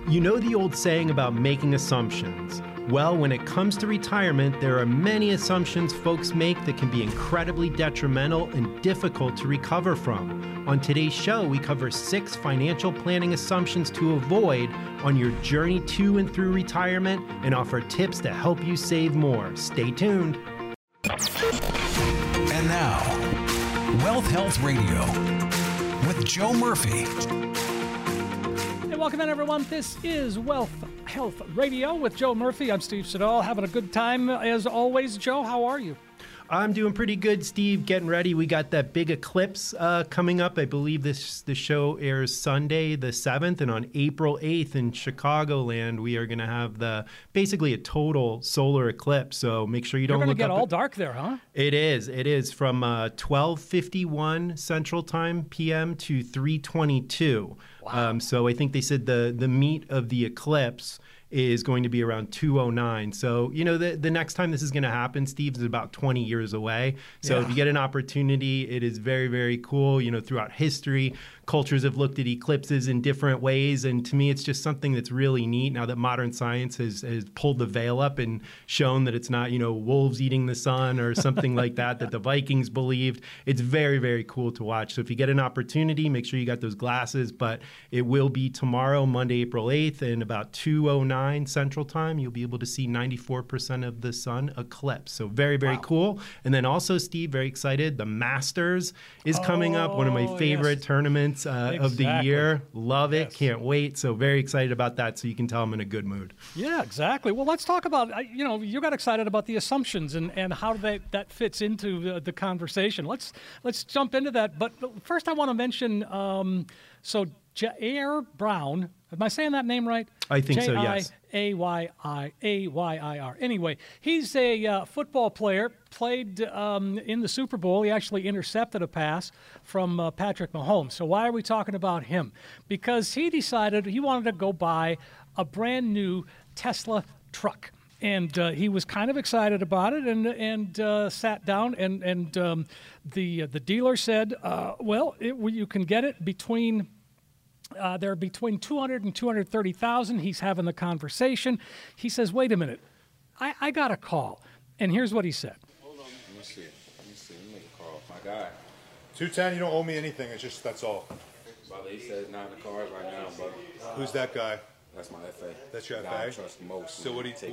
You know the old saying about making assumptions. Well, when it comes to retirement, there are many assumptions folks make that can be incredibly detrimental and difficult to recover from. On today's show, we cover 6 financial planning assumptions to avoid on your journey to and through retirement and offer tips to help you save more. Stay tuned. And now, Wealth Health Radio with Joe Murphy. Welcome in, everyone. This is Wealth Health Radio with Joe Murphy. I'm Steve Siddall, having a good time as always. Joe, how are you? I'm doing pretty good, Steve. Getting ready. We got that big eclipse coming up. I believe the show airs Sunday the 7th, and on April 8th in Chicagoland, we are going to have basically a total solar eclipse. So make sure you don't look up. You're going to get all dark there, huh? It is. It is from 12:51 Central Time p.m. to 3:22. Wow. So I think they said the meat of the eclipse is going to be around 2:09. So, you know, the next time this is going to happen, Steve, is about 20 years away. So if you get an opportunity, it is very, very cool. You know, throughout history, cultures have looked at eclipses in different ways. And to me, it's just something that's really neat now that modern science has pulled the veil up and shown that it's not, you know, wolves eating the sun or something like that the Vikings believed. It's very, very cool to watch. So if you get an opportunity, make sure you got those glasses. But it will be tomorrow, Monday, April 8th, and about 2:09 Central Time, you'll be able to see 94% of the sun eclipse. So very, very cool. And then also, Steve, very excited. The Masters is coming up, one of my favorite tournaments of the year. Love it. Can't wait. So very excited about that. So you can tell I'm in a good mood. Yeah, exactly. Well, let's talk about, you know, you got excited about the assumptions and how that fits into the conversation. Let's jump into that. But first I want to mention, Jair Brown, am I saying that name right? I think so, yes. Jair. Anyway, he's a football player, played in the Super Bowl. He actually intercepted a pass from Patrick Mahomes. So why are we talking about him? Because he decided he wanted to go buy a brand new Tesla truck. And he was kind of excited about it and sat down and the dealer said, you can get it between... they're between $200,000 and $230,000. He's having the conversation. He says, wait a minute, I got a call. And here's what he said. Hold on. Let me see. Let me make a call. My guy. 210, you don't owe me anything. It's just, that's all. Brother, he says not in the cars right now, brother. Who's that guy? That's my FA. That's your the FA? guy I trust most. So what'd he say?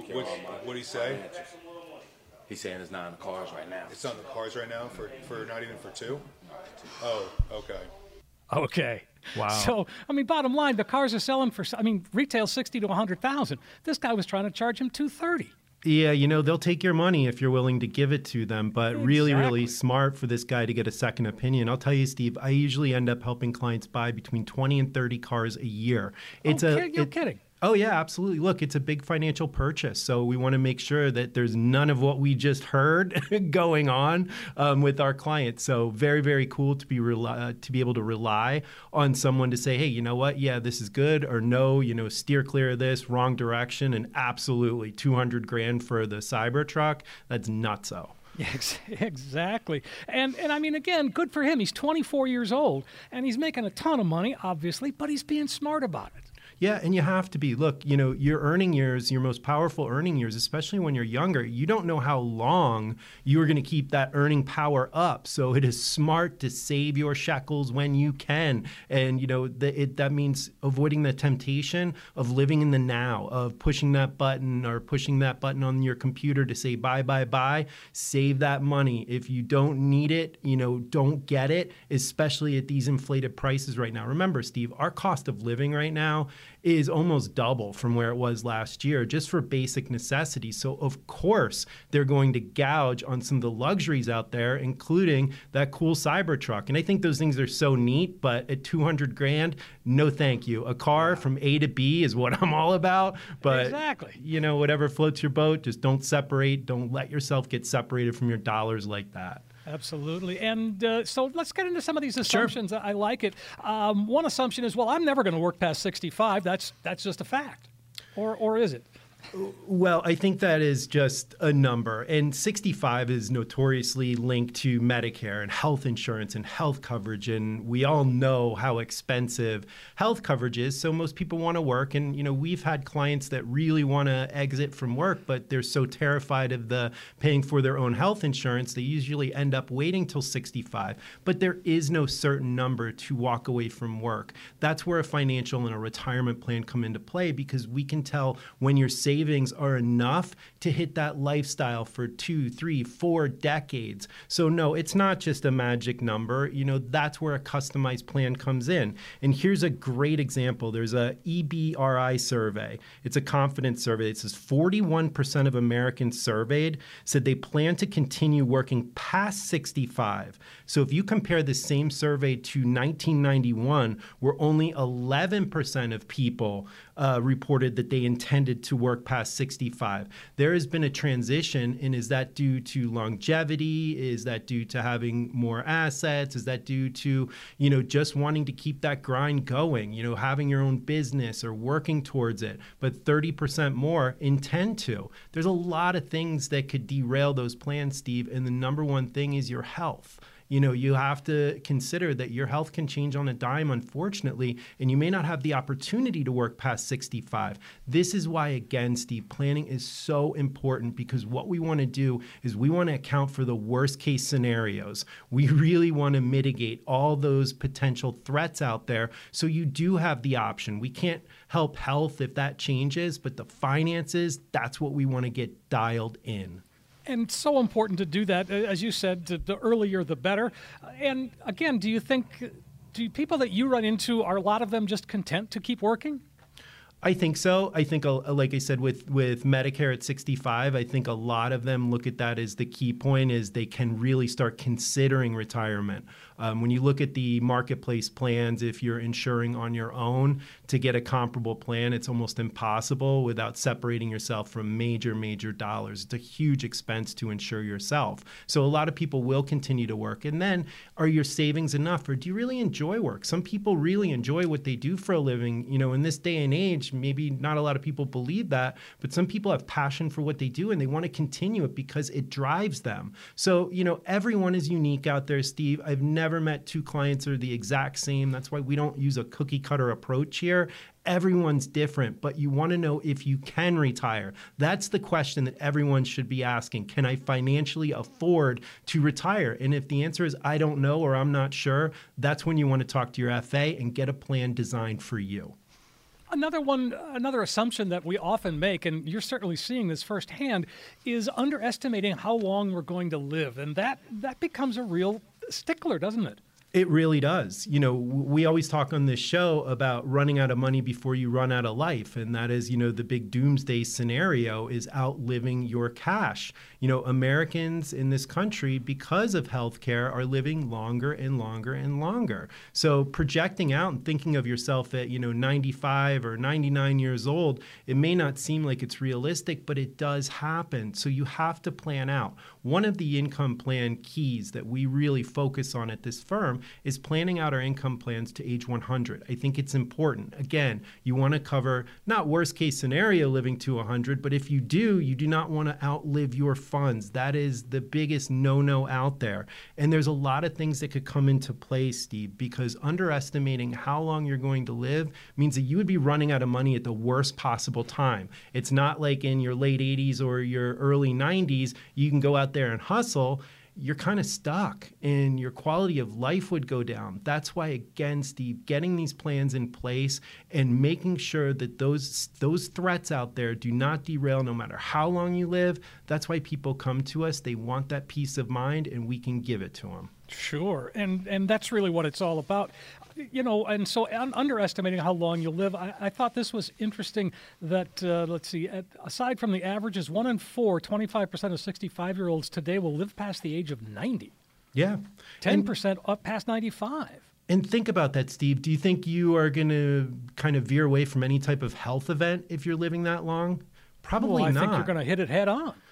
He's saying it's not in the cars right now. It's not in the cars right now for not even for 2? Oh, okay. Okay. Wow. So, I mean, bottom line, the cars are selling for, retail 60 to 100,000. This guy was trying to charge him 230. Yeah, you know, they'll take your money if you're willing to give it to them, but really, really smart for this guy to get a second opinion. I'll tell you, Steve, I usually end up helping clients buy between 20 and 30 cars a year. You're kidding. Oh, yeah, absolutely. Look, it's a big financial purchase, so we want to make sure that there's none of what we just heard going on with our clients. So very, very cool to be able to rely on someone to say, hey, you know what? Yeah, this is good, or no, you know, steer clear of this, wrong direction, and absolutely $200,000 for the Cybertruck. That's nutso. Exactly. And I mean, again, good for him. He's 24 years old, and he's making a ton of money, obviously, but he's being smart about it. Yeah, and you have to be. Look, you know, your earning years, your most powerful earning years, especially when you're younger, you don't know how long you are going to keep that earning power up. So it is smart to save your shekels when you can. And, you know, that means avoiding the temptation of living in the now, of pushing that button on your computer to say buy, buy, buy. Save that money. If you don't need it, you know, don't get it, especially at these inflated prices right now. Remember, Steve, our cost of living right now is almost double from where it was last year just for basic necessities. So of course they're going to gouge on some of the luxuries out there, including that cool Cybertruck. And I think those things are so neat, but at $200,000, no thank you. A car from A to B is what I'm all about. But exactly. You know, whatever floats your boat, just don't let yourself get separated from your dollars like that. Absolutely. And so let's get into some of these assumptions. Sure. I like it. One assumption is, well, I'm never going to work past 65. That's just a fact. Or is it? Well, I think that is just a number. And 65 is notoriously linked to Medicare and health insurance and health coverage. And we all know how expensive health coverage is. So most people want to work. And, we've had clients that really want to exit from work, but they're so terrified of the paying for their own health insurance, they usually end up waiting till 65. But there is no certain number to walk away from work. That's where a financial and a retirement plan come into play, because we can tell when you're savings are enough to hit that lifestyle for 2, 3, 4 decades. So no, it's not just a magic number. That's where a customized plan comes in. And here's a great example. There's a EBRI survey. It's a confidence survey. It says 41% of Americans surveyed said they plan to continue working past 65. So if you compare the same survey to 1991, where only 11% of people reported that they intended to work past 65. There has been a transition, and is that due to longevity? Is that due to having more assets? Is that due to, just wanting to keep that grind going, having your own business or working towards it? But 30% more intend to. There's a lot of things that could derail those plans, Steve, and the number one thing is your health. You have to consider that your health can change on a dime, unfortunately, and you may not have the opportunity to work past 65. This is why, again, Steve, planning is so important, because what we want to do is we want to account for the worst case scenarios. We really want to mitigate all those potential threats out there, so you do have the option. We can't help health if that changes, but the finances, that's what we want to get dialed in. And so important to do that, as you said, the earlier the better. And again, do people that you run into, are a lot of them just content to keep working? I think so. I think, like I said, with Medicare at 65, I think a lot of them look at that as the key point, is they can really start considering retirement. When you look at the marketplace plans, if you're insuring on your own, to get a comparable plan, it's almost impossible without separating yourself from major, major dollars. It's a huge expense to insure yourself. So a lot of people will continue to work. And then, are your savings enough, or do you really enjoy work? Some people really enjoy what they do for a living. In this day and age, maybe not a lot of people believe that, but some people have passion for what they do and they want to continue it because it drives them. So, everyone is unique out there, Steve. I've never met 2 clients that are the exact same. That's why we don't use a cookie cutter approach here. Everyone's different, but you want to know if you can retire. That's the question that everyone should be asking. Can I financially afford to retire? And if the answer is I don't know, or I'm not sure, that's when you want to talk to your FA and get a plan designed for you. Another assumption that we often make, and you're certainly seeing this firsthand, is underestimating how long we're going to live. And that becomes a real stickler, doesn't it? It really does. We always talk on this show about running out of money before you run out of life. And that is, the big doomsday scenario is outliving your cash. Americans in this country, because of healthcare, are living longer and longer and longer. So projecting out and thinking of yourself at, 95 or 99 years old, it may not seem like it's realistic, but it does happen. So you have to plan out. One of the income plan keys that we really focus on at this firm is planning out our income plans to age 100. I think it's important. Again, you want to cover not worst case scenario living to 100, but if you do not want to outlive your funds. That is the biggest no-no out there. And there's a lot of things that could come into play, Steve, because underestimating how long you're going to live means that you would be running out of money at the worst possible time. It's not like in your late 80s or your early 90s, you can go out there and hustle. You're kind of stuck and your quality of life would go down. That's why, again, Steve, getting these plans in place and making sure that those threats out there do not derail no matter how long you live. That's why people come to us. They want that peace of mind, and we can give it to them. Sure. And that's really what it's all about. And so underestimating how long you'll live, I thought this was interesting that, aside from the averages, 1 in 4, 25% of 65-year-olds today will live past the age of 90. Yeah. 10% up past 95. And think about that, Steve. Do you think you are going to kind of veer away from any type of health event if you're living that long? Probably not. I think you're going to hit it head on.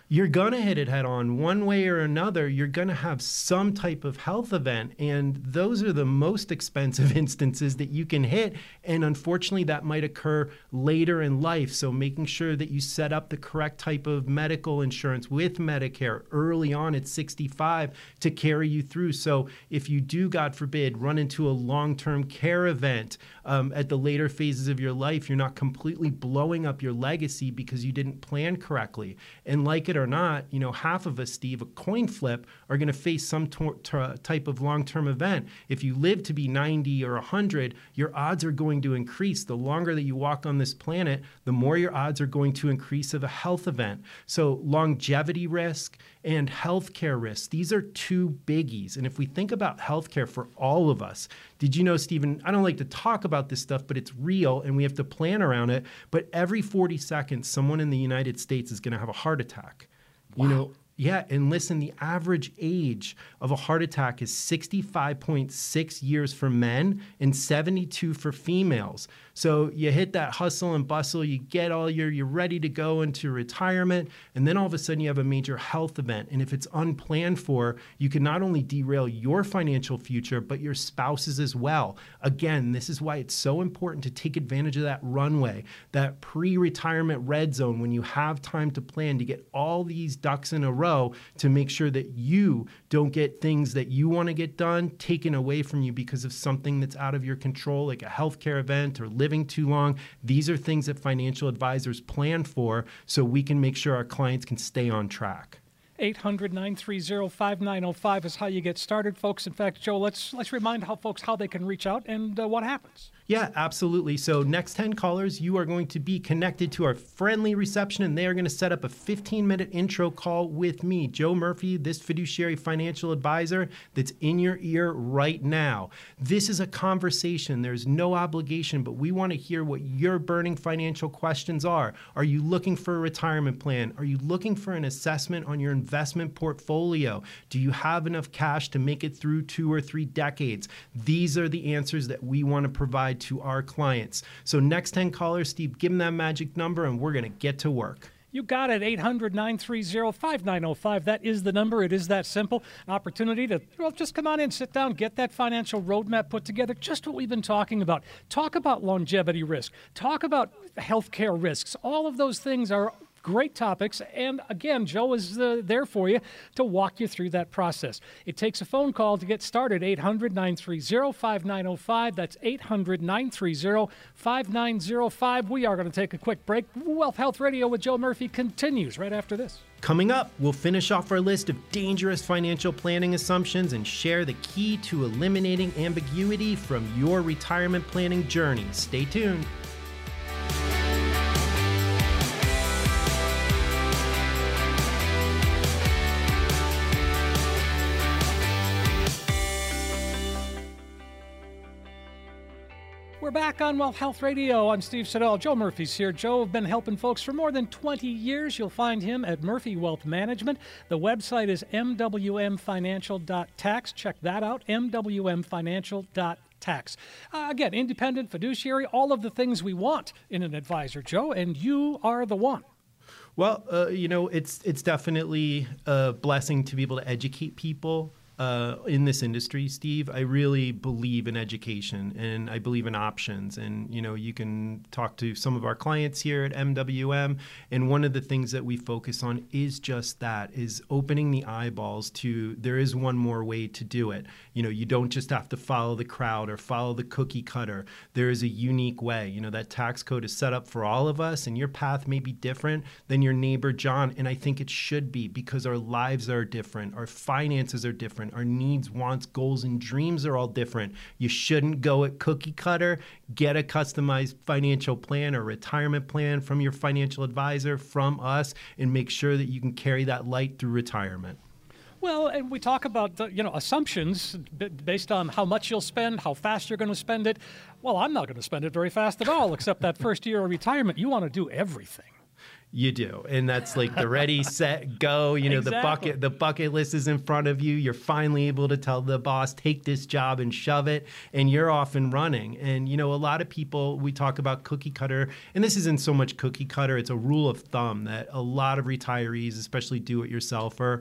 you're going to hit it head on one way or another. You're going to have some type of health event. And those are the most expensive instances that you can hit. And unfortunately, that might occur later in life. So making sure that you set up the correct type of medical insurance with Medicare early on at 65 to carry you through. So if you do, God forbid, run into a long-term care event at the later phases of your life, you're not completely blowing up your legacy because you didn't plan correctly. And like it or not, half of us, Steve, a coin flip, are going to face some type of long-term event. If you live to be 90 or 100, your odds are going to increase. The longer that you walk on this planet, the more your odds are going to increase of a health event. So longevity risk and healthcare risk, these are two biggies. And if we think about healthcare for all of us, did you know, Stephen, I don't like to talk about this stuff, but it's real and we have to plan around it. But every 40 seconds, someone in the United States is going to have a heart attack. Wow. Yeah, and listen, the average age of a heart attack is 65.6 years for men and 72 for females. So you hit that hustle and bustle, you get you're ready to go into retirement, and then all of a sudden you have a major health event. And if it's unplanned for, you can not only derail your financial future, but your spouse's as well. Again, this is why it's so important to take advantage of that runway, that pre-retirement red zone when you have time to plan to get all these ducks in a row to make sure that you don't get things that you want to get done taken away from you because of something that's out of your control, like a healthcare event or living too long. These are things that financial advisors plan for so we can make sure our clients can stay on track. 800-930-5905 is how you get started, folks. In fact, Joe, let's remind folks how they can reach out and what happens. Yeah, absolutely. So next 10 callers, you are going to be connected to our friendly reception, and they are going to set up a 15-minute intro call with me, Joe Murphy, this fiduciary financial advisor that's in your ear right now. This is a conversation. There's no obligation, but we want to hear what your burning financial questions are. Are you looking for a retirement plan? Are you looking for an assessment on your investment portfolio? Do you have enough cash to make it through 2 or 3 decades? These are the answers that we want to provide to our clients. So next 10 callers, Steve, give them that magic number and we're going to get to work. You got it, 800-930-5905. That is the number. It is that simple. An opportunity to, just come on in, sit down, get that financial roadmap put together, just what we've been talking about. Talk about longevity risk. Talk about healthcare risks. All of those things are great topics, and again, Joe is there for you to walk you through that process. It takes a phone call to get started, 800-930-5905. That's 800-930-5905. We are going to take a quick break. Wealth Health Radio with Joe Murphy continues right after this. Coming up, we'll finish off our list of dangerous financial planning assumptions and share the key to eliminating ambiguity from your retirement planning journey. Stay tuned. We're back on Wealth Health Radio. I'm Steve Siddall. Joe Murphy's here. Joe has been helping folks for more than 20 years. You'll find him at Murphy Wealth Management. The website is mwmfinancial.tax. Check that out, mwmfinancial.tax. Again, independent, fiduciary, all of the things we want in an advisor, Joe, and you are the one. Well, it's definitely a blessing to be able to educate people in this industry, Steve. I really believe in education and I believe in options. And, you can talk to some of our clients here at MWM. And one of the things that we focus on is just that, is opening the eyeballs to there is one more way to do it. You don't just have to follow the crowd or follow the cookie cutter. There is a unique way. That tax code is set up for all of us, and your path may be different than your neighbor John. And I think it should be, because our lives are different. Our finances are different. Our needs, wants, goals, and dreams are all different. You shouldn't go at cookie cutter. Get a customized financial plan or retirement plan from your financial advisor, from us, and make sure that you can carry that light through retirement. Well, and we talk about, assumptions based on how much you'll spend, how fast you're going to spend it. Well, I'm not going to spend it very fast at all, except that first year of retirement. You want to do everything. You do. And that's like the ready, set, go. You know, Exactly. the bucket list is in front of you. You're finally able to tell the boss, take this job and shove it, and you're off and running. And, you know, a lot of people, we talk about cookie cutter, and this isn't so much cookie cutter. It's a rule of thumb that a lot of retirees, especially do-it-yourselfers,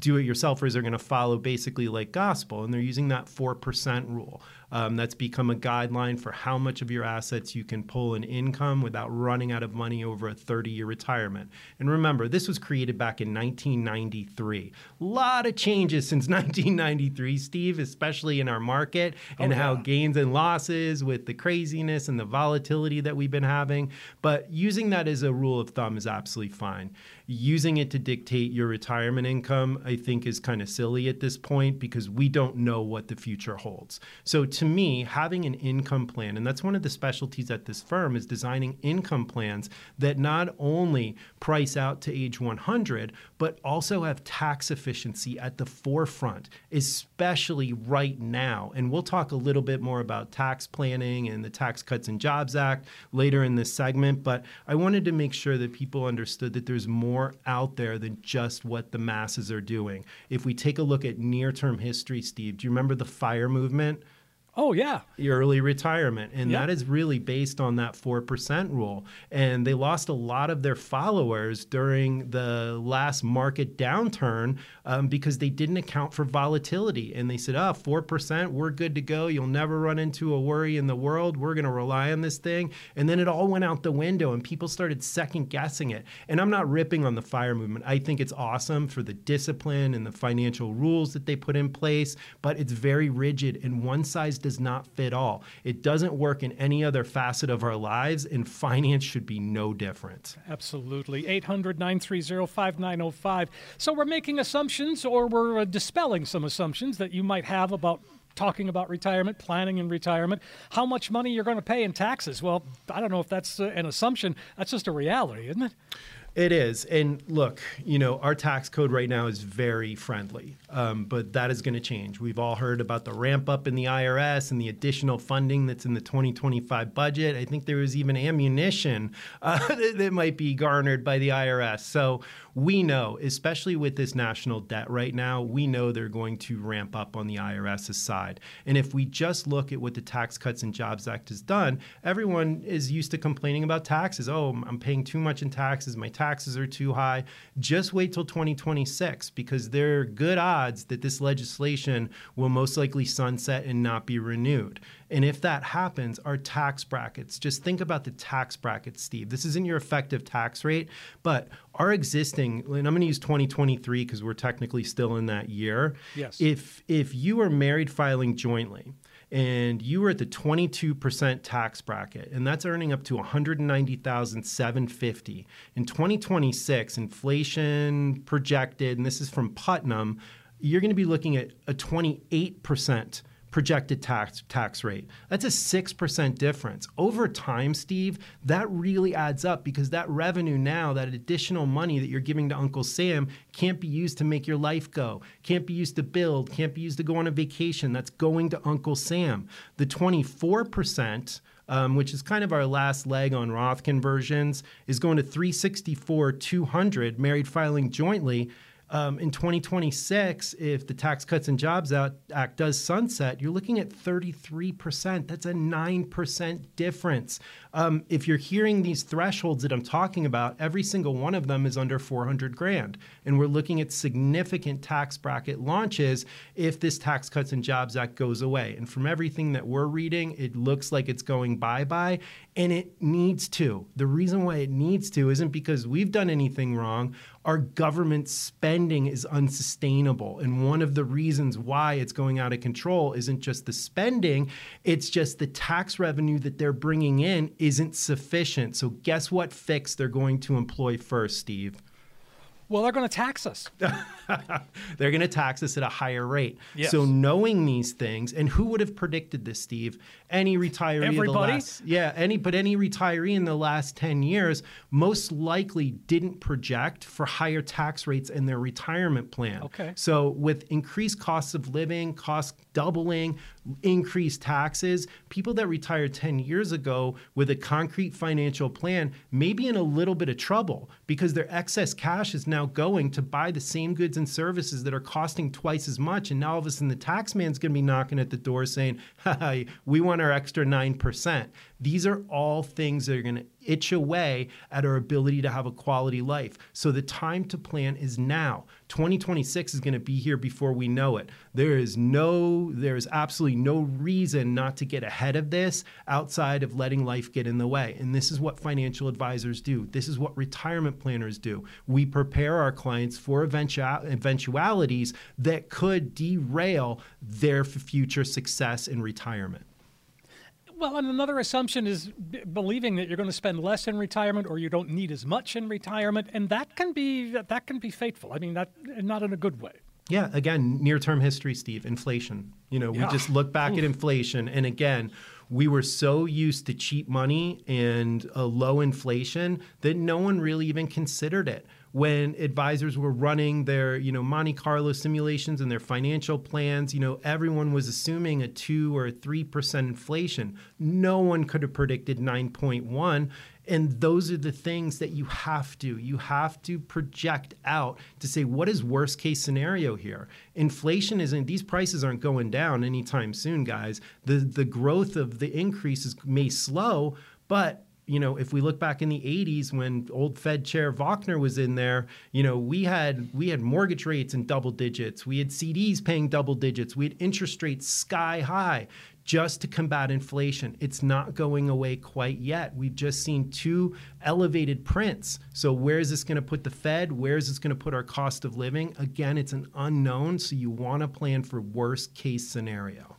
are going to follow basically like gospel, and they're using that 4% rule. That's become a guideline for how much of your assets you can pull in income without running out of money over a 30-year retirement. And remember, this was created back in 1993. A lot of changes since 1993, Steve, especially in our market and how gains and losses with the craziness and the volatility that we've been having. But using that as a rule of thumb is absolutely fine. Using it to dictate your retirement income, I think, is kind of silly at this point because we don't know what the future holds. So to me, having an income plan, and that's one of the specialties at this firm, is designing income plans that not only price out to age 100, but also have tax efficiency at the forefront, especially right now. And we'll talk a little bit more about tax planning and the Tax Cuts and Jobs Act later in this segment, but I wanted to make sure that people understood that there's more out there than just what the masses are doing. If we take a look at near-term history, Steve, do you remember the FIRE movement? Oh, yeah. Early retirement. And Yep. that is really based on that 4% rule. And they lost a lot of their followers during the last market downturn because they didn't account for volatility. And they said, 4%, we're good to go. You'll never run into a worry in the world. We're going to rely on this thing. And then it all went out the window and people started second guessing it. And I'm not ripping on the FIRE movement. I think it's awesome for the discipline and the financial rules that they put in place, but it's very rigid and one size does not fit all. It doesn't work in any other facet of our lives, and finance should be no different. Absolutely. 800-930-5905. So we're making assumptions, or we're dispelling some assumptions that you might have about talking about retirement, planning in retirement, how much money you're going to pay in taxes. Well, I don't know if that's an assumption. That's just a reality, isn't it? It is. And look, you know, our tax code right now is very friendly, but that is going to change. We've all heard about the ramp up in the IRS and the additional funding that's in the 2025 budget. I think there was even ammunition that might be garnered by the IRS. So we know, especially with this national debt right now, we know they're going to ramp up on the IRS's side. And if we just look at what the Tax Cuts and Jobs Act has done, everyone is used to complaining about taxes. Oh, I'm paying too much in taxes. My taxes are too high. Just wait till 2026 because there are good odds that this legislation will most likely sunset and not be renewed. And if that happens, our tax brackets, just think about the tax brackets, Steve. This isn't your effective tax rate, but our existing, and I'm going to use 2023 because we're technically still in that year. Yes. If you are married filing jointly, and you were at the 22% tax bracket, and that's earning up to $190,750. In 2026, inflation projected, and this is from Putnam, you're going to be looking at a 28% projected tax rate. That's a 6% difference. Over time, Steve, that really adds up because that revenue now, that additional money that you're giving to Uncle Sam can't be used to make your life go, can't be used to build, can't be used to go on a vacation. That's going to Uncle Sam. The 24%, which is kind of our last leg on Roth conversions, is going to $364,200 married filing jointly. In 2026, if the Tax Cuts and Jobs Act does sunset, you're looking at 33%. That's a 9% difference. If you're hearing these thresholds that I'm talking about, every single one of them is under $400,000. And we're looking at significant tax bracket launches if this Tax Cuts and Jobs Act goes away. And from everything that we're reading, it looks like it's going bye-bye, and it needs to. The reason why it needs to isn't because we've done anything wrong. Our government spending is unsustainable. And one of the reasons why it's going out of control isn't just the spending, it's just the tax revenue that they're bringing in isn't sufficient. So guess what fix they're going to employ first, Steve? Well, they're going to tax us. They're going to tax us at a higher rate. Yes. So knowing these things, and who would have predicted this, Steve? Any retiree Everybody? any retiree in the last 10 years most likely didn't project for higher tax rates in their retirement plan. Okay. So with increased costs of living, costs doubling, increased taxes. People that retired 10 years ago with a concrete financial plan may be in a little bit of trouble because their excess cash is now going to buy the same goods and services that are costing twice as much. And now all of a sudden the tax man's going to be knocking at the door saying, "Hi, we want our extra 9%. These are all things that are going to itch away at our ability to have a quality life. So the time to plan is now. 2026 is going to be here before we know it. There is absolutely no reason not to get ahead of this outside of letting life get in the way. And this is what financial advisors do. This is what retirement planners do. We prepare our clients for eventualities that could derail their future success in retirement. Well, and another assumption is believing that you're going to spend less in retirement or you don't need as much in retirement, and that can be fateful. I mean, that not in a good way. Yeah, again, near-term history, Steve, inflation. We just look back at inflation, and again, we were so used to cheap money and a low inflation that no one really even considered it. When advisors were running their, Monte Carlo simulations and their financial plans, everyone was assuming a 2 or 3% inflation. No one could have predicted 9.1. And those are the things that you have to project out to say, what is worst case scenario here? Inflation these prices aren't going down anytime soon, guys. The growth of the increases may slow, but if we look back in the 80s when old Fed Chair Volcker was in there, we had mortgage rates in double digits. We had CDs paying double digits. We had interest rates sky high just to combat inflation. It's not going away quite yet. We've just seen 2 elevated prints. So where is this going to put the Fed? Where is this going to put our cost of living? Again, it's an unknown. So you want to plan for worst case scenario.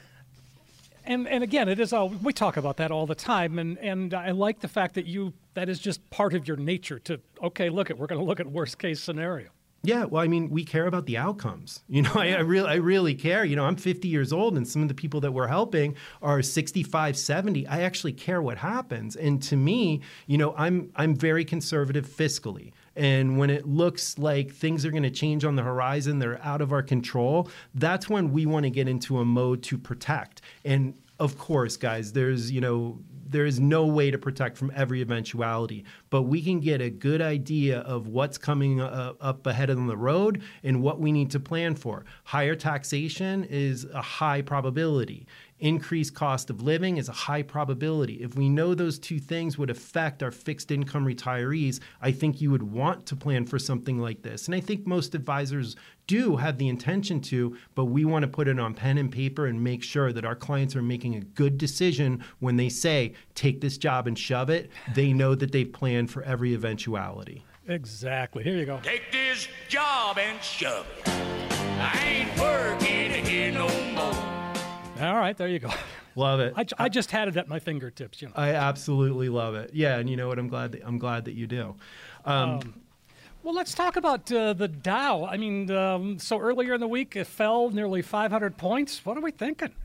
And again, it is we talk about that all the time, and I like the fact that that is just part of your nature to, okay, we're going to look at worst case scenario. Yeah, well, I mean, we care about the outcomes. I really care. I'm 50 years old, and some of the people that we're helping are 65, 70. I actually care what happens. And to me, I'm very conservative fiscally. And when it looks like things are going to change on the horizon, they're out of our control, that's when we want to get into a mode to protect. And of course, guys, there is no way to protect from every eventuality, but we can get a good idea of what's coming up ahead on the road and what we need to plan for. Higher taxation is a high probability. Increased cost of living is a high probability. If we know those 2 things would affect our fixed income retirees, I think you would want to plan for something like this. And I think most advisors do have the intention to, but we want to put it on pen and paper and make sure that our clients are making a good decision when they say, take this job and shove it. They know that they've planned for every eventuality. Exactly. Here you go. Take this job and shove it. I ain't working here no more. All right, there you go. Love it. I just had it at my fingertips. I absolutely love it. Yeah, and you know what? I'm glad that you do. Well, let's talk about the Dow. I mean, so earlier in the week, it fell nearly 500 points. What are we thinking?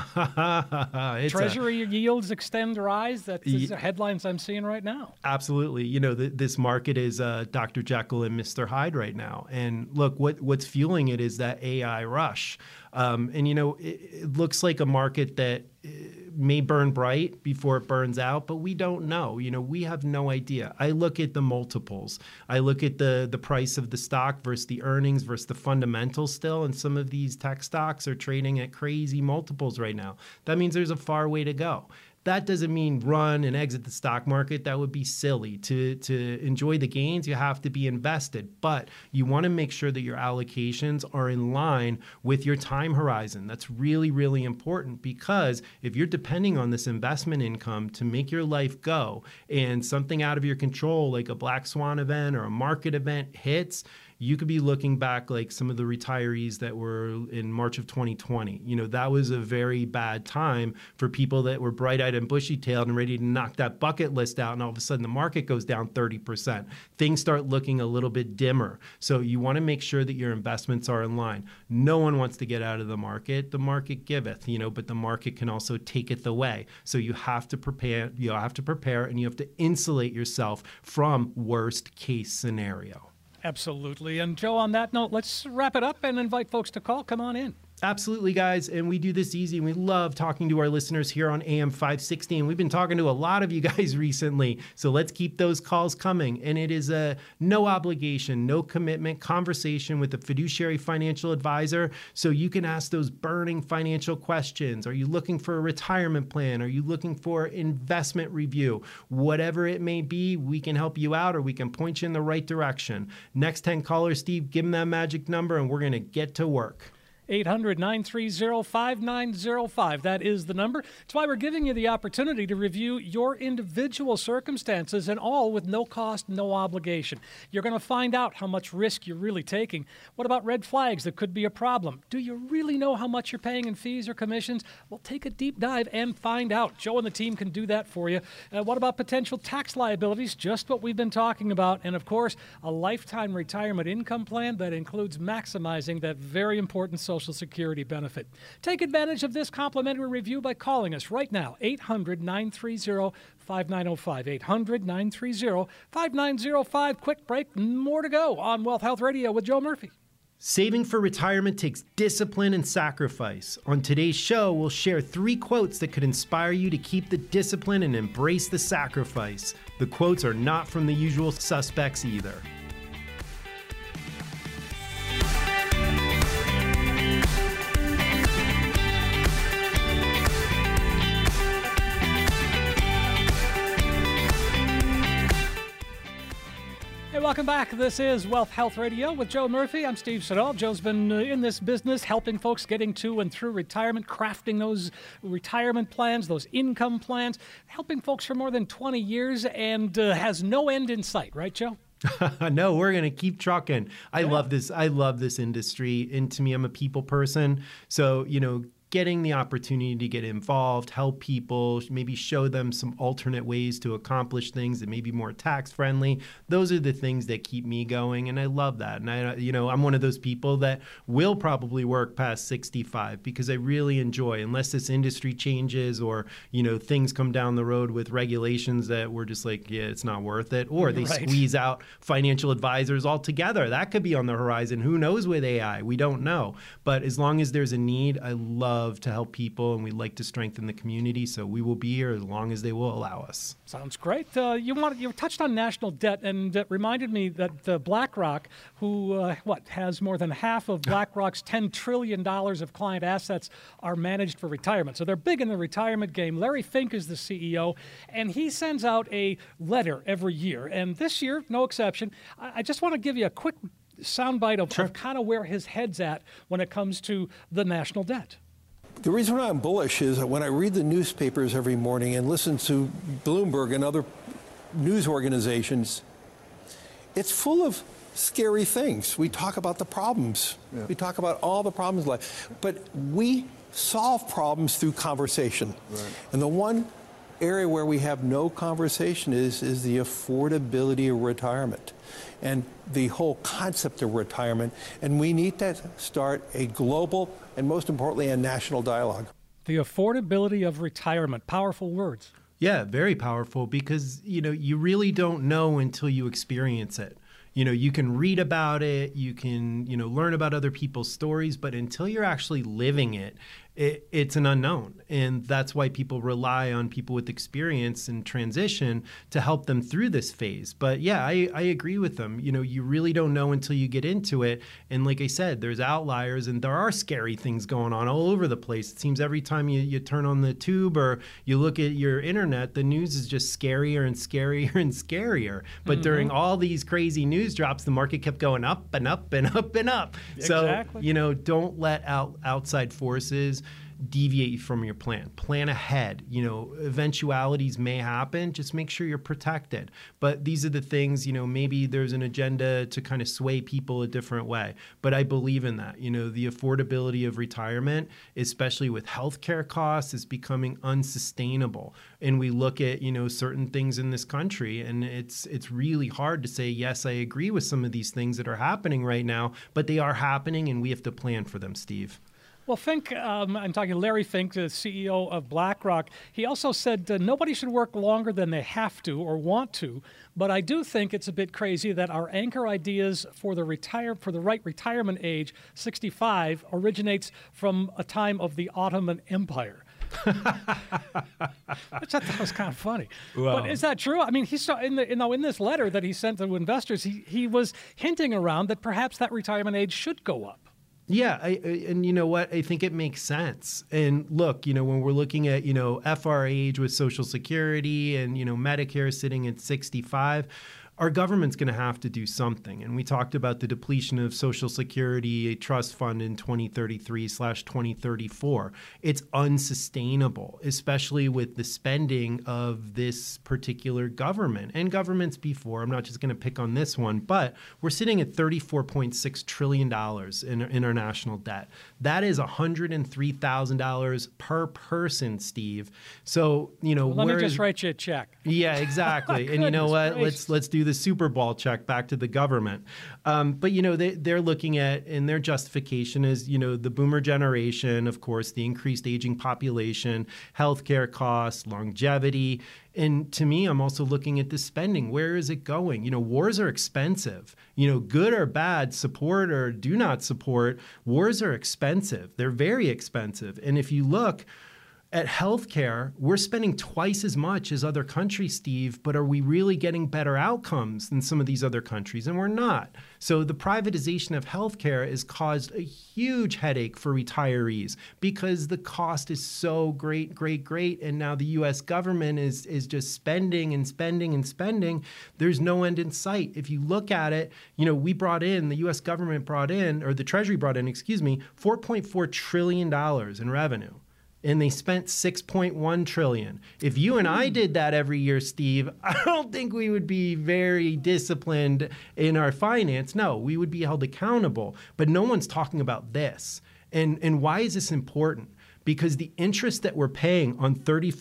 Treasury yields extend rise. That's the headlines I'm seeing right now. Absolutely. This market is Dr. Jekyll and Mr. Hyde right now. And look, what's fueling it is that AI rush. And, it looks like a market that may burn bright before it burns out, but we don't know. We have no idea. I look at the multiples. I look at the price of the stock versus the earnings versus the fundamentals still, and some of these tech stocks are trading at crazy multiples right now. That means there's a far way to go. That doesn't mean run and exit the stock market. That would be silly. To enjoy the gains, you have to be invested. But you want to make sure that your allocations are in line with your time horizon. That's really, really important, because if you're depending on this investment income to make your life go and something out of your control, like a black swan event or a market event hits, you could be looking back like some of the retirees that were in March of 2020. That was a very bad time for people that were bright-eyed and bushy-tailed and ready to knock that bucket list out, and all of a sudden the market goes down 30%. Things start looking a little bit dimmer. So you want to make sure that your investments are in line. No one wants to get out of the market. The market giveth, but the market can also taketh away. So you have to prepare, and you have to insulate yourself from worst-case scenario. Absolutely. And Joe, on that note, let's wrap it up and invite folks to call. Come on in. Absolutely, guys. And we do this easy. And we love talking to our listeners here on AM 560. And we've been talking to a lot of you guys recently. So let's keep those calls coming. And it is a no obligation, no commitment conversation with a fiduciary financial advisor. So you can ask those burning financial questions. Are you looking for a retirement plan? Are you looking for investment review? Whatever it may be, we can help you out or we can point you in the right direction. Next 10 callers, Steve, give them that magic number and we're going to get to work. 800-930-5905. That is the number. That's why we're giving you the opportunity to review your individual circumstances, and all with no cost, no obligation. You're going to find out how much risk you're really taking. What about red flags that could be a problem? Do you really know how much you're paying in fees or commissions? Well, take a deep dive and find out. Joe and the team can do that for you. What about potential tax liabilities? Just what we've been talking about. And, of course, a lifetime retirement income plan that includes maximizing that very important Social Security benefit. Take advantage of this complimentary review by calling us right now, 800-930-5905, 800-930-5905. Quick break, more to go on Wealth Health Radio with Joe Murphy. Saving for retirement takes discipline and sacrifice. On today's show, we'll share 3 quotes that could inspire you to keep the discipline and embrace the sacrifice. The quotes are not from the usual suspects either. Welcome back. This is Wealth Health Radio with Joe Murphy. I'm Steve Siddall. Joe's been in this business helping folks getting to and through retirement, crafting those retirement plans, those income plans, helping folks for more than 20 years and has no end in sight. Right, Joe? No, we're going to keep trucking. I love this. I love this industry. And to me, I'm a people person. So, getting the opportunity to get involved, help people, maybe show them some alternate ways to accomplish things that may be more tax friendly. Those are the things that keep me going. And I love that. And I'm one of those people that will probably work past 65 because I really enjoy, unless this industry changes or, things come down the road with regulations that we're just like, yeah, it's not worth it. Or they squeeze out financial advisors altogether. That could be on the horizon. Who knows with AI? We don't know. But as long as there's a need, I love to help people, and we like to strengthen the community, so we will be here as long as they will allow us. Sounds great. You touched on national debt, and it reminded me that BlackRock, who has more than half of BlackRock's $10 trillion of client assets are managed for retirement. So they're big in the retirement game. Larry Fink is the CEO, and he sends out a letter every year, and this year, no exception. I just want to give you a quick soundbite of kind of where his head's at when it comes to the national debt. The reason why I'm bullish is that when I read the newspapers every morning and listen to Bloomberg and other news organizations, it's full of scary things. We talk about the problems. Yeah. We talk about all the problems in life. But we solve problems through conversation. Right. And the one area where we have no conversation is the affordability of retirement and the whole concept of retirement. And we need to start a global and, most importantly, a national dialogue. The affordability of retirement. Powerful words. Yeah, very powerful because, you really don't know until you experience it. You can read about it, you can, learn about other people's stories, but until you're actually living it, it's an unknown. And that's why people rely on people with experience and transition to help them through this phase. But yeah, I agree with them. You really don't know until you get into it. And like I said, there's outliers and there are scary things going on all over the place. It seems every time you turn on the tube or you look at your internet, the news is just scarier and scarier and scarier. But during all these crazy news drops, the market kept going up and up and up and up. Exactly. So, don't let outside forces deviate from your plan. Plan ahead. Eventualities may happen. Just make sure you're protected. But these are the things, maybe there's an agenda to kind of sway people a different way. But I believe in that. The affordability of retirement, especially with healthcare costs, is becoming unsustainable. And we look at, certain things in this country, and it's really hard to say, yes, I agree with some of these things that are happening right now, but they are happening and we have to plan for them, Steve. Well, Fink, I'm talking Larry Fink, the CEO of BlackRock. He also said nobody should work longer than they have to or want to. But I do think it's a bit crazy that our anchor ideas for the right retirement age, 65, originates from a time of the Ottoman Empire. Which I thought was kind of funny. Wow. But is that true? I mean, he saw in this letter that he sent to investors, he was hinting around that perhaps that retirement age should go up. Yeah, and you know what? I think it makes sense. And look, when we're looking at, FR age with Social Security and, Medicare sitting at 65, our government's going to have to do something. And we talked about the depletion of Social Security, a trust fund in 2033/2034. It's unsustainable, especially with the spending of this particular government and governments before. I'm not just going to pick on this one, but we're sitting at $34.6 trillion in our national debt. That is $103,000 per person, Steve. So, let me just write you a check. Yeah, exactly. And you know what? Let's do the Super Bowl check back to the government. But, they're looking at, and their justification is, the boomer generation, of course, the increased aging population, healthcare costs, longevity. And to me, I'm also looking at the spending. Where is it going? Wars are expensive. Good or bad, support or do not support, wars are expensive. They're very expensive. And if you look at healthcare, we're spending twice as much as other countries, Steve, but are we really getting better outcomes than some of these other countries? And we're not. So the privatization of healthcare has caused a huge headache for retirees because the cost is so great. And now the U.S. government is just spending and spending and spending. There's no end in sight. If you look at it, the U.S. government brought in, or the Treasury brought in, $4.4 trillion in revenue. And they spent $6.1 trillion. If you and I did that every year, Steve, I don't think we would be very disciplined in our finance. No, we would be held accountable. But no one's talking about this. And why is this important? Because the interest that we're paying on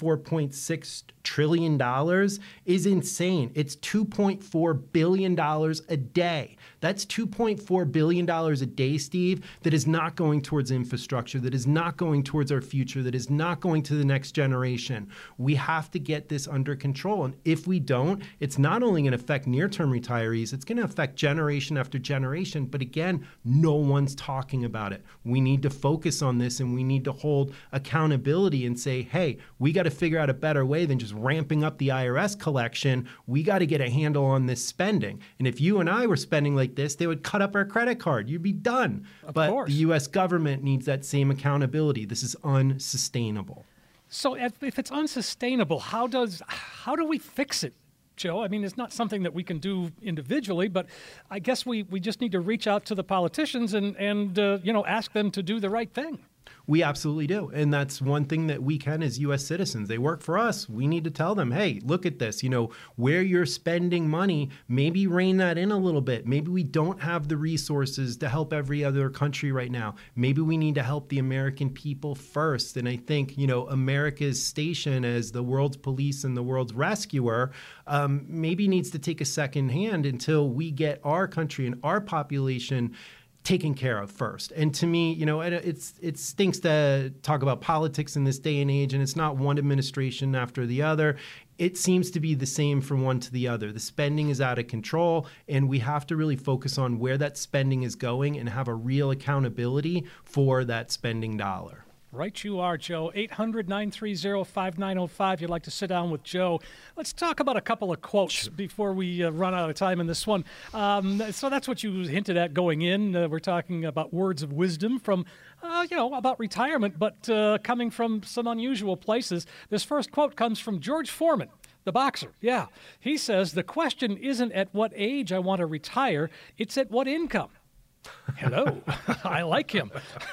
$34.6 trillion is insane. It's $2.4 billion a day. That's $2.4 billion a day, Steve, that is not going towards infrastructure, that is not going towards our future, that is not going to the next generation. We have to get this under control. And if we don't, it's not only going to affect near-term retirees, it's going to affect generation after generation. But again, no one's talking about it. We need to focus on this, and we need to hold accountability and say, hey, we got to figure out a better way than just ramping up the IRS collection. We got to get a handle on this spending. And if you and I were spending like this, they would cut up our credit card. You'd be done. But the U.S. government needs that same accountability. This is unsustainable. So if it's unsustainable, how do we fix it, Joe? I mean, it's not something that we can do individually, but I guess we just need to reach out to the politicians and ask them to do the right thing. We absolutely do. And that's one thing that we can as U.S. citizens. They work for us. We need to tell them, hey, look at this. Where you're spending money, maybe rein that in a little bit. Maybe we don't have the resources to help every other country right now. Maybe we need to help the American people first. And I think, America's station as the world's police and the world's rescuer maybe needs to take a second hand until we get our country and our population taken care of first. And to me, it stinks to talk about politics in this day and age, and it's not one administration after the other. It seems to be the same from one to the other. The spending is out of control, and we have to really focus on where that spending is going and have a real accountability for that spending dollar. Right you are, Joe. 800-930-5905. You'd like to sit down with Joe. Let's talk about a couple of quotes before we run out of time in this one. So that's what you hinted at going in. We're talking about words of wisdom from, about retirement, but coming from some unusual places. This first quote comes from George Foreman, the boxer. Yeah. He says, the question isn't at what age I want to retire, it's at what income. Hello. I like him.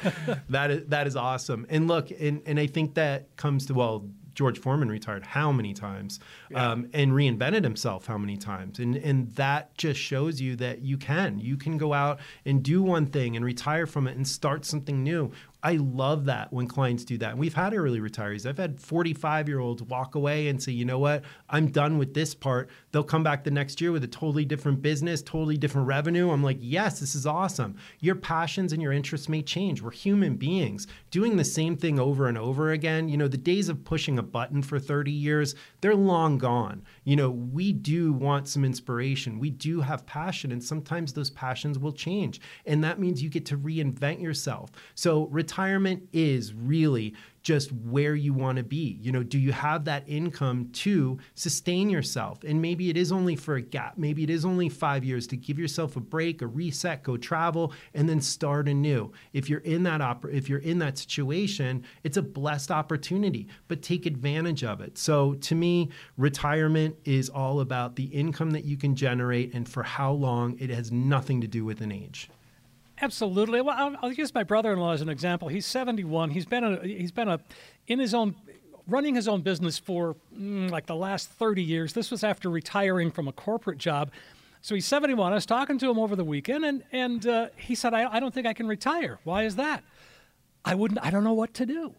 That is awesome. And look, and I think that comes to, George Foreman retired how many times and reinvented himself how many times. And that just shows you that you can go out and do one thing and retire from it and start something new. I love that when clients do that. And we've had early retirees. I've had 45-year-olds walk away and say, you know what, I'm done with this part. They'll come back the next year with a totally different business, totally different revenue. I'm like, yes, this is awesome. Your passions and your interests may change. We're human beings. Doing the same thing over and over again, the days of pushing a button for 30 years, they're long gone. We do want some inspiration. We do have passion, and sometimes those passions will change. And that means you get to reinvent yourself. So retirement is really just where you want to be. Do you have that income to sustain yourself? And maybe it is only for a gap. Maybe it is only 5 years to give yourself a break, a reset, go travel, and then start anew. If you're in that situation, it's a blessed opportunity, but take advantage of it. So to me, retirement is all about the income that you can generate and for how long. It has nothing to do with an age. Absolutely. Well, I'll use my brother-in-law as an example. He's 71. He's been in his own, running his own business for like the last 30 years. This was after retiring from a corporate job. So he's 71. I was talking to him over the weekend, and he said, I don't think I can retire. Why is that? I don't know what to do.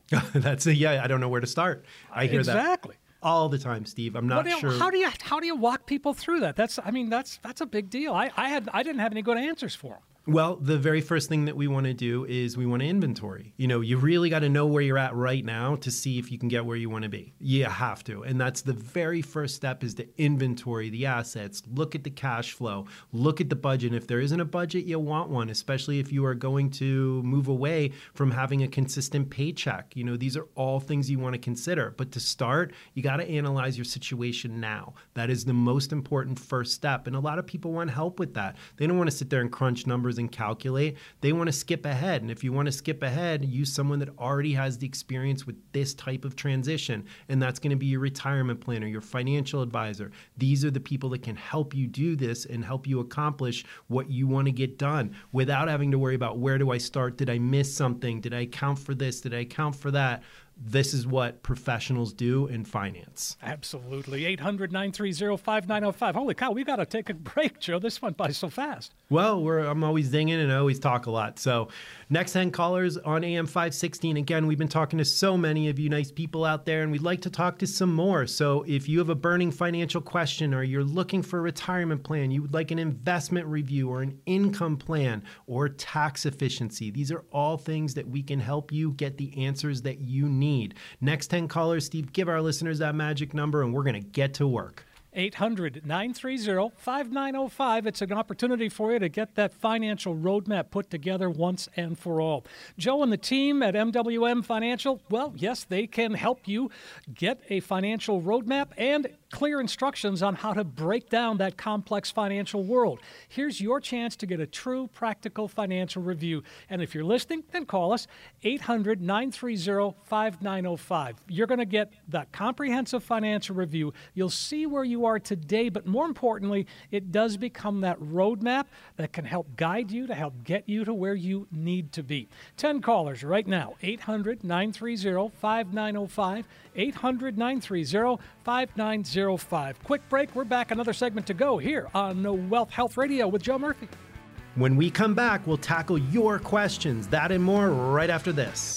I don't know where to start. I hear that exactly all the time, Steve. I'm not sure. How do you walk people through that? That's a big deal. I didn't have any good answers for him. Well, the very first thing that we want to do is we want to inventory. You really got to know where you're at right now to see if you can get where you want to be. You have to. And that's the very first step, is to inventory the assets, look at the cash flow, look at the budget. And if there isn't a budget, you want one, especially if you are going to move away from having a consistent paycheck. These are all things you want to consider. But to start, you got to analyze your situation now. That is the most important first step. And a lot of people want help with that. They don't want to sit there and crunch numbers and calculate. They want to skip ahead. And if you want to skip ahead, use someone that already has the experience with this type of transition. And that's going to be your retirement planner, your financial advisor. These are the people that can help you do this and help you accomplish what you want to get done without having to worry about, where do I start? Did I miss something? Did I account for this? Did I account for that? This is what professionals do in finance. Absolutely. 800-930-5905. Holy cow, we got to take a break, Joe. This went by so fast. Well, I'm always dinging and I always talk a lot. So next 10 callers on AM 516. Again, we've been talking to so many of you nice people out there, and we'd like to talk to some more. So if you have a burning financial question, or you're looking for a retirement plan, you would like an investment review or an income plan or tax efficiency, these are all things that we can help you get the answers that you need. Next 10 callers, Steve, give our listeners that magic number and we're going to get to work. 800-930-5905. It's an opportunity for you to get that financial roadmap put together once and for all. Joe and the team at MWM Financial, well, yes, they can help you get a financial roadmap and clear instructions on how to break down that complex financial world. Here's your chance to get a true practical financial review. And if you're listening, then call us 800-930-5905. You're going to get that comprehensive financial review. You'll see where you are today, but more importantly, it does become that roadmap that can help guide you to help get you to where you need to be. 10 callers right now, 800-930-5905, 800-930-5905. Quick break. We're back. Another segment to go here on Wealth Health Radio with Joe Murphy. When we come back, we'll tackle your questions. That and more right after this.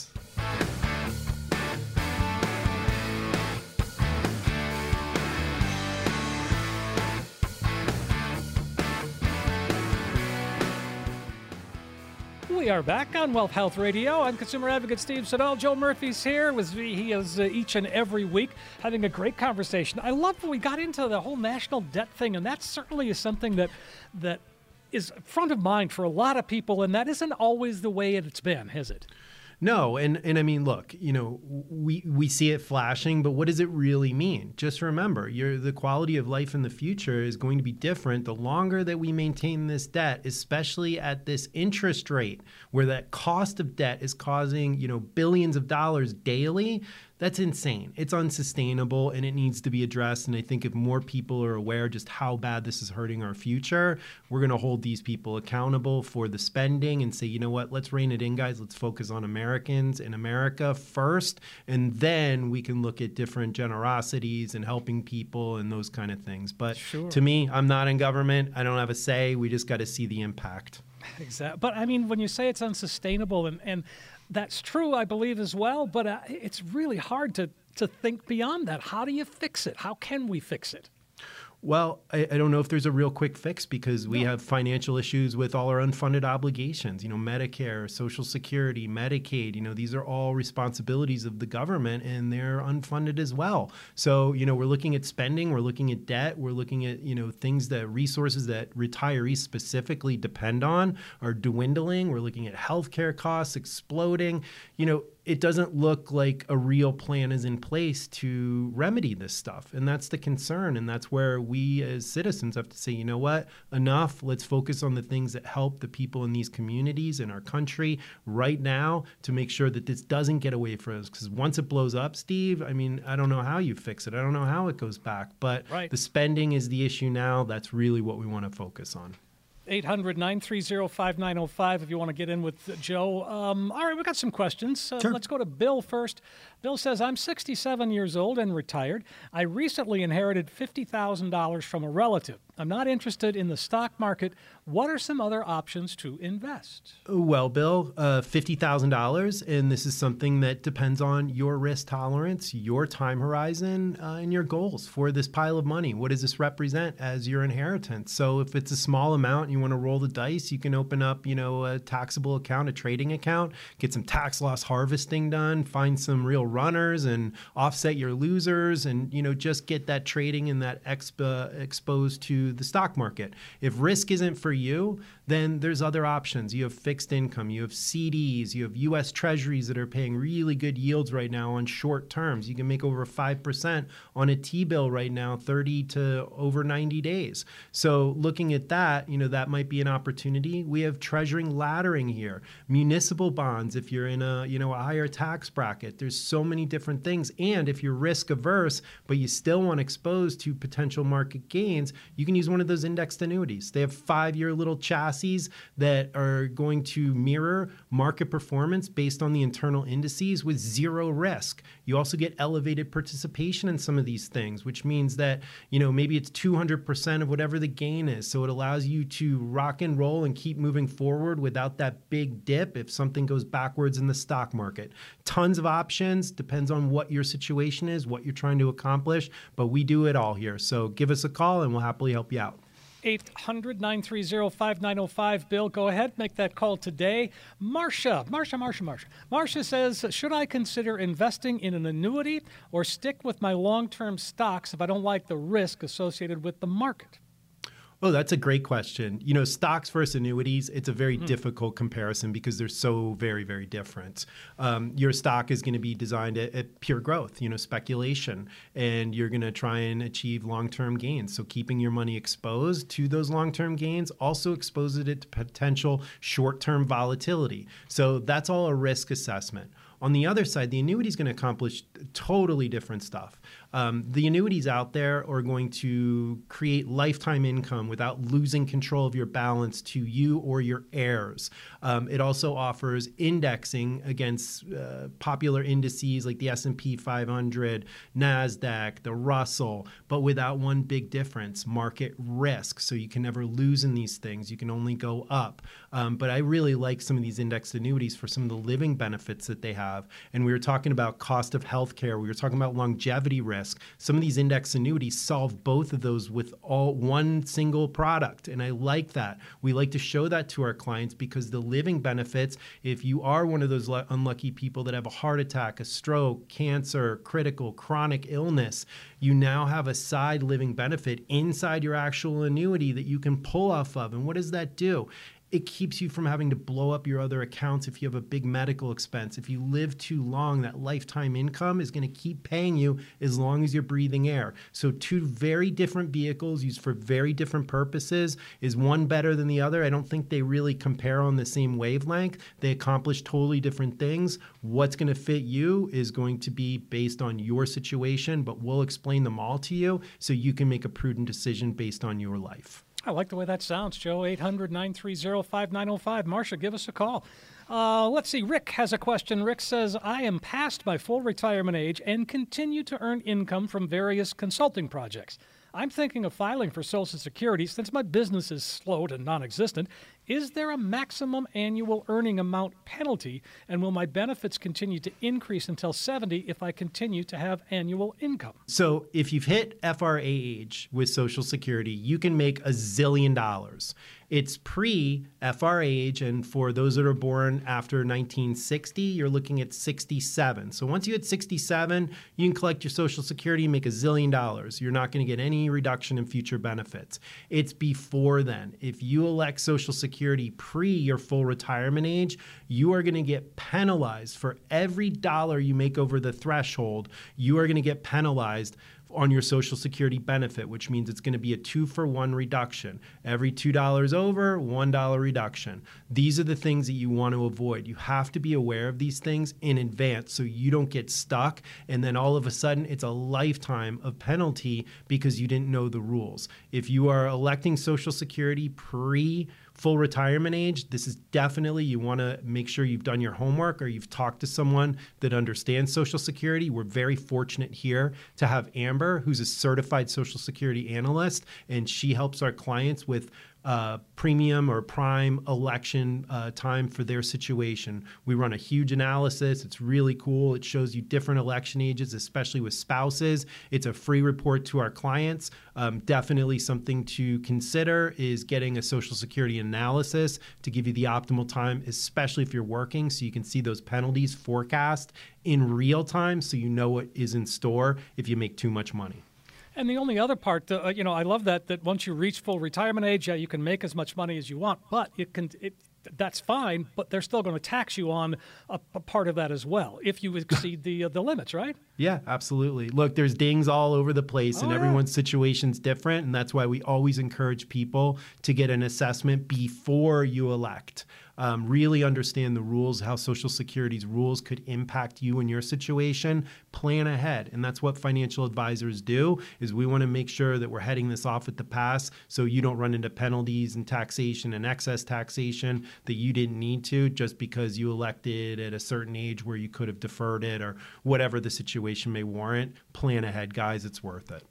We are back on Wealth Health Radio. I'm consumer advocate Steve Siddall. Joe Murphy's here with me. He is each and every week having a great conversation. I love when we got into the whole national debt thing, and that certainly is something that is front of mind for a lot of people, and that isn't always the way it's been, is it? No, and I mean, look, we see it flashing, but what does it really mean? Just remember, the quality of life in the future is going to be different the longer that we maintain this debt, especially at this interest rate, where that cost of debt is causing, billions of dollars daily. That's insane. It's unsustainable, and it needs to be addressed. And I think if more people are aware just how bad this is hurting our future, we're going to hold these people accountable for the spending and say, you know what, let's rein it in, guys. Let's focus on Americans in America first, and then we can look at different generosities and helping people and those kind of things. But To me, I'm not in government. I don't have a say. We just got to see the impact. Exactly. But I mean, when you say it's unsustainable, and That's true, I believe, as well, but it's really hard to think beyond that. How do you fix it? How can we fix it? Well, I don't know if there's a real quick fix because we have financial issues with all our unfunded obligations, Medicare, Social Security, Medicaid, these are all responsibilities of the government and they're unfunded as well. So, we're looking at spending, we're looking at debt, we're looking at, things that resources that retirees specifically depend on are dwindling. We're looking at healthcare costs exploding, it doesn't look like a real plan is in place to remedy this stuff. And that's the concern. And that's where we as citizens have to say, you know what, enough. Let's focus on the things that help the people in these communities in our country right now to make sure that this doesn't get away from us. Because once it blows up, Steve, I don't know how you fix it. I don't know how it goes back. But the spending is the issue now. That's really what we want to focus on. 800-930-5905 if you want to get in with Joe. All right, we've got some questions. Sure. Let's go to Bill first. Bill says, I'm 67 years old and retired. I recently inherited $50,000 from a relative. I'm not interested in the stock market. What are some other options to invest? Well, Bill, $50,000, and this is something that depends on your risk tolerance, your time horizon, and your goals for this pile of money. What does this represent as your inheritance? So if it's a small amount and you want to roll the dice, you can open up, a taxable account, a trading account, get some tax loss harvesting done, find some real runners and offset your losers and, just get that trading and that exposed to the stock market. If risk isn't for you, then there's other options. You have fixed income, you have CDs, you have U.S. Treasuries that are paying really good yields right now on short terms. You can make over 5% on a T-bill right now, 30 to over 90 days. So looking at that, that might be an opportunity. We have treasuring laddering here, municipal bonds if you're in a higher tax bracket. There's so many different things. And if you're risk averse, but you still want exposed to potential market gains, you can use one of those indexed annuities. They have 5-year little chassis that are going to mirror market performance based on the internal indices with zero risk. You also get elevated participation in some of these things, which means that, maybe it's 200% of whatever the gain is. So it allows you to rock and roll and keep moving forward without that big dip if something goes backwards in the stock market. Tons of options, depends on what your situation is, what you're trying to accomplish, but we do it all here. So give us a call and we'll happily help you out. 800-930-5905. Bill, go ahead. Make that call today. Marcia says, should I consider investing in an annuity or stick with my long-term stocks if I don't like the risk associated with the market? Oh, that's a great question. Stocks versus annuities, it's a very difficult comparison because they're so very, very different. Your stock is going to be designed at pure growth, speculation, and you're going to try and achieve long-term gains. So keeping your money exposed to those long-term gains also exposes it to potential short-term volatility. So that's all a risk assessment. On the other side, the annuity is going to accomplish totally different stuff. The annuities out there are going to create lifetime income without losing control of your balance to you or your heirs. It also offers indexing against popular indices like the S&P 500, NASDAQ, the Russell, but without one big difference, market risk. So you can never lose in these things. You can only go up. But I really like some of these indexed annuities for some of the living benefits that they have. And we were talking about cost of healthcare. We were talking about longevity risk. Some of these index annuities solve both of those with all one single product. And I like that. We like to show that to our clients because the living benefits, if you are one of those unlucky people that have a heart attack, a stroke, cancer, critical, chronic illness, you now have a side living benefit inside your actual annuity that you can pull off of. And what does that do? It keeps you from having to blow up your other accounts if you have a big medical expense. If you live too long, that lifetime income is going to keep paying you as long as you're breathing air. So two very different vehicles used for very different purposes. Is one better than the other? I don't think they really compare on the same wavelength. They accomplish totally different things. What's going to fit you is going to be based on your situation, but we'll explain them all to you so you can make a prudent decision based on your life. I like the way that sounds, Joe. 800-930-5905. Marcia, give us a call. Let's see. Rick has a question. Rick says, I am past my full retirement age and continue to earn income from various consulting projects. I'm thinking of filing for Social Security since my business is slow to non-existent. Is there a maximum annual earning amount penalty, and will my benefits continue to increase until 70 if I continue to have annual income? So if you've hit FRA age with Social Security, you can make $1 zillion. It's pre-FRA age, and for those that are born after 1960, you're looking at 67. So once you hit 67, you can collect your Social Security and make $1 zillion. You're not going to get any reduction in future benefits. It's before then. If you elect Social Security pre your full retirement age, you are going to get penalized for every dollar you make over the threshold. You are going to get penalized on your Social Security benefit, which means it's going to be a 2-for-1 reduction. Every $2 over, $1 reduction. These are the things that you want to avoid. You have to be aware of these things in advance so you don't get stuck, and then all of a sudden it's a lifetime of penalty because you didn't know the rules. If you are electing Social Security full retirement age, this is definitely, you want to make sure you've done your homework or you've talked to someone that understands Social Security. We're very fortunate here to have Amber, who's a certified Social Security analyst, and she helps our clients with premium or prime election time for their situation. We run a huge analysis. It's really cool. It shows you different election ages, especially with spouses. It's a free report to our clients. Definitely something to consider is getting a Social Security analysis to give you the optimal time, especially if you're working, so you can see those penalties forecast in real time so you know what is in store if you make too much money. And the only other part, I love that once you reach full retirement age, you can make as much money as you want, but that's fine, but they're still going to tax you on a part of that as well if you exceed the limits, right? Yeah, absolutely. Look, there's dings all over the place, and everyone's situation's different, and that's why we always encourage people to get an assessment before you elect. Really understand the rules, how Social Security's rules could impact you and your situation. Plan ahead, and that's what financial advisors do, is we want to make sure that we're heading this off at the pass so you don't run into penalties and taxation and excess taxation that you didn't need to just because you elected at a certain age where you could have deferred it or whatever the situation may warrant. Plan ahead, guys. It's worth it.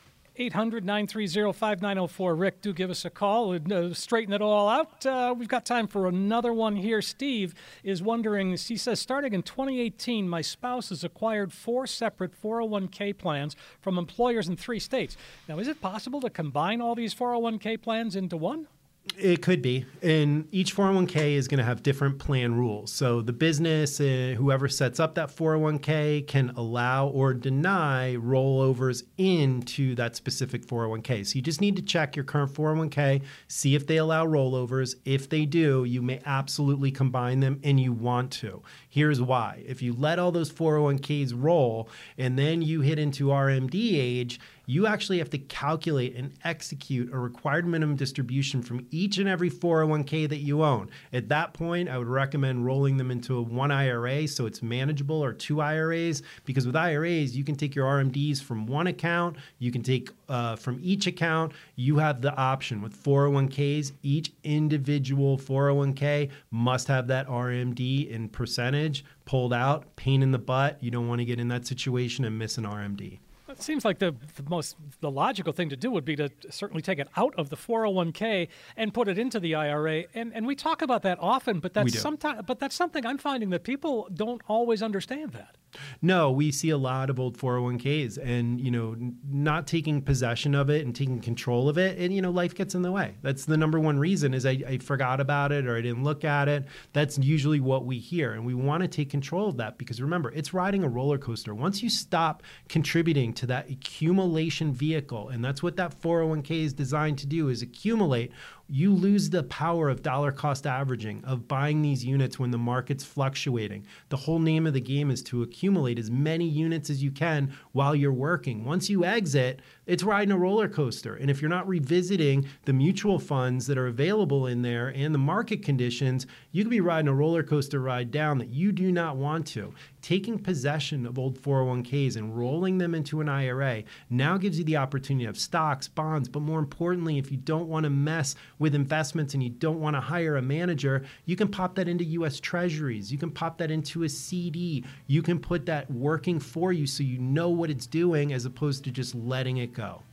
800-930-5904. Rick, do give us a call and straighten it all out. We've got time for another one here. Steve is wondering, he says, starting in 2018, my spouse has acquired 4 separate 401k plans from employers in 3 states. Now, is it possible to combine all these 401k plans into one? It could be. And each 401k is going to have different plan rules. So the business, whoever sets up that 401k can allow or deny rollovers into that specific 401k. So you just need to check your current 401k, see if they allow rollovers. If they do, you may absolutely combine them, and you want to. Here's why. If you let all those 401ks roll and then you hit into RMD age, you actually have to calculate and execute a required minimum distribution from each and every 401k that you own. At that point, I would recommend rolling them into one IRA so it's manageable, or 2 IRAs, because with IRAs, you can take your RMDs from one account, you can take from each account. You have the option. With 401ks, each individual 401k must have that RMD in percentage pulled out. Pain in the butt. You don't want to get in that situation and miss an RMD. It seems like the logical thing to do would be to certainly take it out of the 401k and put it into the IRA. And we talk about that often, but that's something I'm finding that people don't always understand that. No, we see a lot of old 401ks and, not taking possession of it and taking control of it. And, life gets in the way. That's the number one reason is I forgot about it or I didn't look at it. That's usually what we hear. And we want to take control of that because remember, it's riding a roller coaster. Once you stop contributing to that accumulation vehicle, and that's what that 401k is designed to do, is accumulate, you lose the power of dollar cost averaging, of buying these units when the market's fluctuating. The whole name of the game is to accumulate as many units as you can while you're working. Once you exit, it's riding a roller coaster. And if you're not revisiting the mutual funds that are available in there and the market conditions, you could be riding a roller coaster ride down that you do not want to. Taking possession of old 401ks and rolling them into an IRA now gives you the opportunity of stocks, bonds, but more importantly, if you don't want to mess with investments and you don't want to hire a manager, you can pop that into U.S. Treasuries. You can pop that into a CD. You can put that working for you so you know what it's doing as opposed to just letting it go.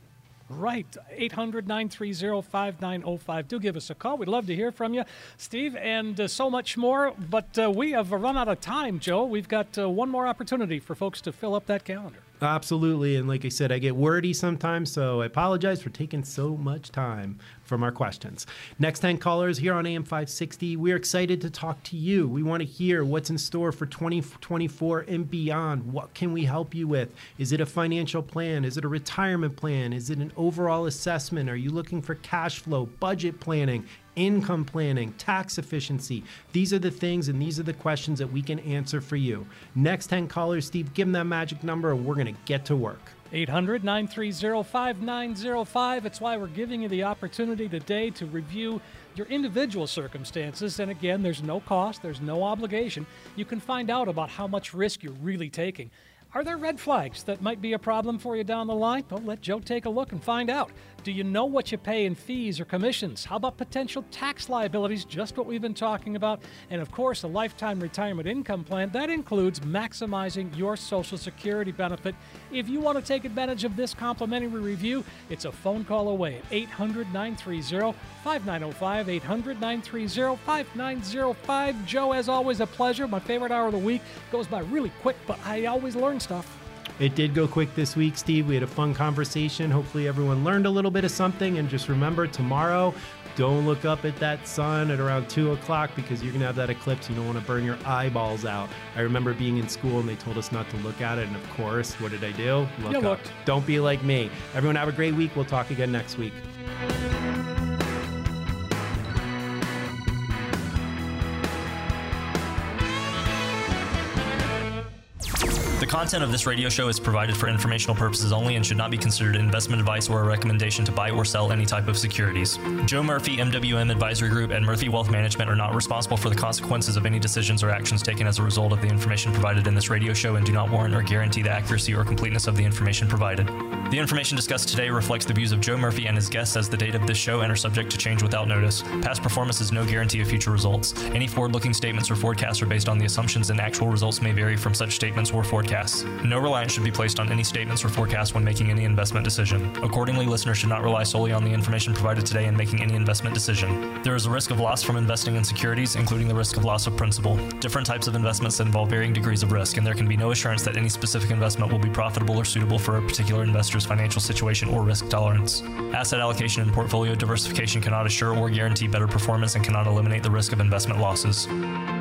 Right, 800-930-5905. Do give us a call. We'd love to hear from you, Steve, and so much more. But we have run out of time, Joe. We've got one more opportunity for folks to fill up that calendar. Absolutely. And like I said, I get wordy sometimes, so I apologize for taking so much time from our questions. Next 10 callers here on AM 560. We're excited to talk to you. We want to hear what's in store for 2024 and beyond. What can we help you with? Is it a financial plan? Is it a retirement plan? Is it an overall assessment? Are you looking for cash flow, budget planning, income planning, tax efficiency? These are the things and these are the questions that we can answer for you. Next 10 callers, Steve, give them that magic number and we're going to get to work. 800-930-5905. It's why we're giving you the opportunity today to review your individual circumstances. And again, there's no cost, there's no obligation. You can find out about how much risk you're really taking. Are there red flags that might be a problem for you down the line? Well, let Joe take a look and find out. Do you know what you pay in fees or commissions? How about potential tax liabilities, just what we've been talking about? And of course, a lifetime retirement income plan, that includes maximizing your Social Security benefit. If you want to take advantage of this complimentary review, it's a phone call away at 800-930-5905, 800-930-5905. Joe, as always, a pleasure. My favorite hour of the week. Goes by really quick, but I always learn stuff. It did go quick this week, Steve. We had a fun conversation. Hopefully everyone learned a little bit of something. And just remember, tomorrow, don't look up at that sun at around 2 o'clock because you're going to have that eclipse. You don't want to burn your eyeballs out. I remember being in school and they told us not to look at it. And of course, what did I do? Look up. Looked. Don't be like me. Everyone have a great week. We'll talk again next week. The content of this radio show is provided for informational purposes only and should not be considered investment advice or a recommendation to buy or sell any type of securities. Joe Murphy, MWM Advisory Group, and Murphy Wealth Management are not responsible for the consequences of any decisions or actions taken as a result of the information provided in this radio show and do not warrant or guarantee the accuracy or completeness of the information provided. The information discussed today reflects the views of Joe Murphy and his guests as the date of this show and are subject to change without notice. Past performance is no guarantee of future results. Any forward-looking statements or forecasts are based on the assumptions, and actual results may vary from such statements or forecasts. No reliance should be placed on any statements or forecasts when making any investment decision. Accordingly, listeners should not rely solely on the information provided today in making any investment decision. There is a risk of loss from investing in securities, including the risk of loss of principal. Different types of investments involve varying degrees of risk, and there can be no assurance that any specific investment will be profitable or suitable for a particular investor's financial situation or risk tolerance. Asset allocation and portfolio diversification cannot assure or guarantee better performance and cannot eliminate the risk of investment losses.